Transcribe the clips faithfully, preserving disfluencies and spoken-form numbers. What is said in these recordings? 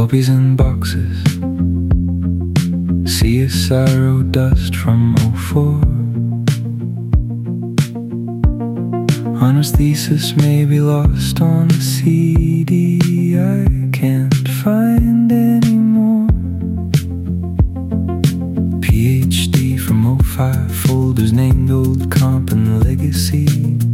copies in boxes. C S I R O dust from oh four. Honors thesis may be lost on a C D I can't find anymore. PhD from oh five, folders named Old Comp and Legacy.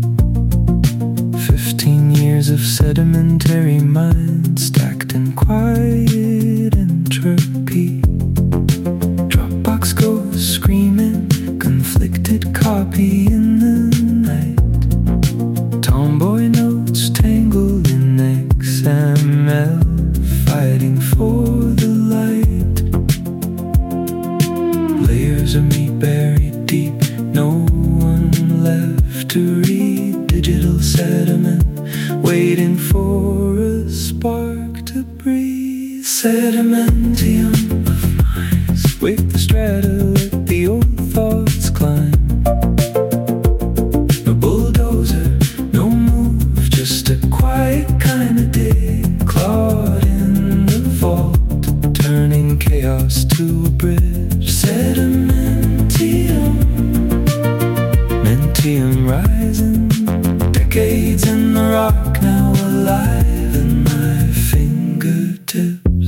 Fifteen years of sedimentary mind stacked in quiet entropy. Dropbox goes screaming, conflicted copy in the night. Tomboy notes tangled in X M L, fighting for the light. Layers of meat buried deep, no one left to read. Digital sediment, waiting for a spark to breathe. Sedimentium of minds, wake the strata, let the old thoughts climb. No bulldozer, no move, just a quiet kind of dig. Clawed in the vault, turning chaos to a bridge. Sedimentium, mentium rising. Decades in the rock, now alive in my fingertips.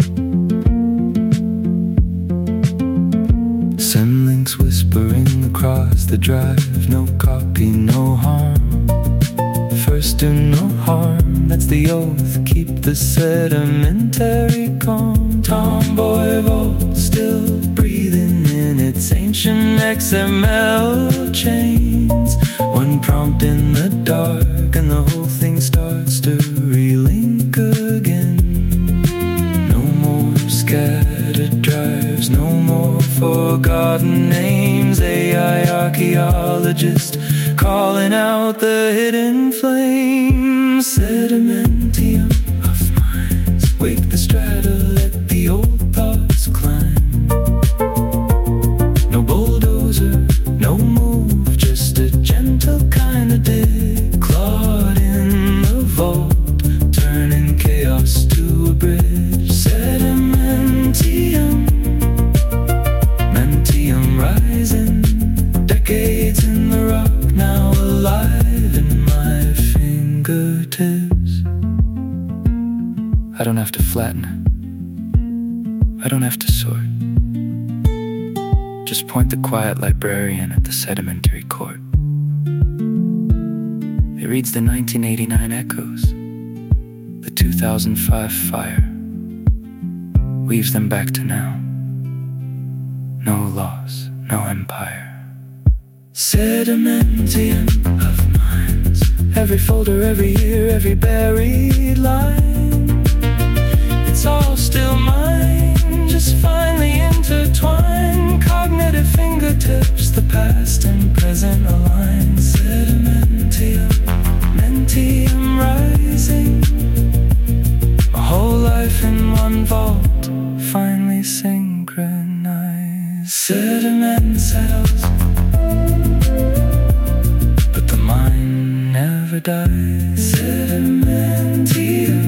Semlinks whispering across the drive. No copy, no harm. First do no harm, that's the oath. Keep the sedimentary calm. Tomboy vault still breathing in its ancient X M L chains. One prompt in the dark and the whole thing starts to relink again. No more scattered drives, no more forgotten names. A I archaeologist calling out the hidden flames. Sedimentium of minds, wake the strata, let the old thoughts climb. No bulldozer, no move, just a gentle kind of dig. Clawed in the vault, turning chaos to a bridge. Sedimentium, mentium rising. Decades in the rock, now alive in my fingertips. I don't have to flatten, I don't have to sort. Just point the quiet librarian at the sedimentary court. It reads the nineteen eighty-nine echoes, the two thousand five fire, weaves them back to now. No loss, no empire. Sedimentium of minds, every folder, every year, every buried line. It's all still mine, just finely intertwined. Cognitive fingertips, the past and present align. Sedimentium, mentium rising. My whole life in one vault, finally synchronized. Sediment settles, but the mind never dies. Sedimentium.